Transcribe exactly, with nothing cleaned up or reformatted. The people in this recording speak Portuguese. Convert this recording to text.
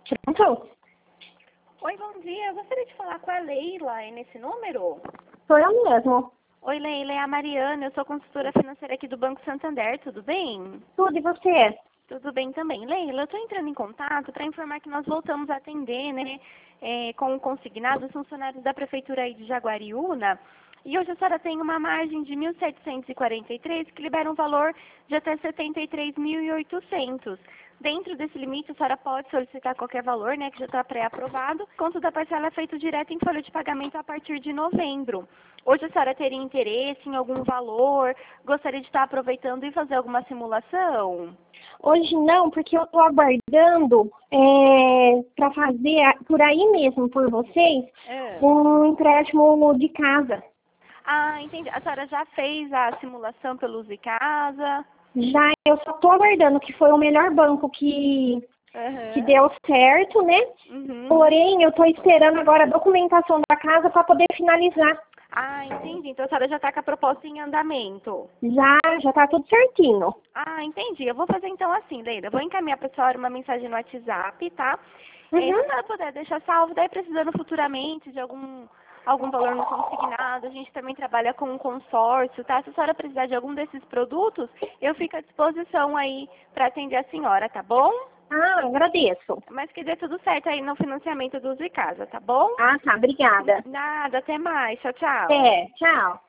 Pronto? Oi, bom dia. Eu gostaria de falar com a Leila. É nesse número? Sou eu mesmo. Oi, Leila. É a Mariana. Eu sou consultora financeira aqui do Banco Santander. Tudo bem? Tudo, e você? Tudo bem também. Leila, eu estou entrando em contato para informar que nós voltamos a atender, né, é, com consignados funcionários da Prefeitura aí de Jaguariúna. E hoje a senhora tem uma margem de mil setecentos e quarenta e três que libera um valor de até setenta e três mil e oitocentos. Dentro desse limite, a senhora pode solicitar qualquer valor, né, que já está pré-aprovado. O conto da parcela é feito direto em folha de pagamento a partir de novembro. Hoje a senhora teria interesse em algum valor? Gostaria de estar aproveitando e fazer alguma simulação? Hoje não, porque eu estou aguardando é, para fazer a- por aí mesmo, por vocês, É. um empréstimo de casa. Ah, entendi. A senhora já fez a simulação pelo Uso Casa? Já eu só estou aguardando, que foi o melhor banco que, que Aham. deu certo, né? Uhum. Porém, eu estou esperando agora a documentação da casa para poder finalizar. Ah, entendi. Então a senhora já está com a proposta em andamento. Já, já está tudo certinho. Ah, entendi. Eu vou fazer então assim, Leila. Eu vou encaminhar para a senhora uma mensagem no WhatsApp, tá? É, se a Uhum. senhora puder deixar salvo, daí precisando futuramente de algum, algum valor no consignado, a gente também trabalha com um consórcio, tá? Se a senhora precisar de algum desses produtos, eu fico à disposição aí para atender a senhora, tá bom? Ah, agradeço. Mas que dê tudo certo aí no financiamento do Uso Casa, tá bom? Ah, tá, obrigada. Nada, até mais. Tchau, tchau. É, tchau.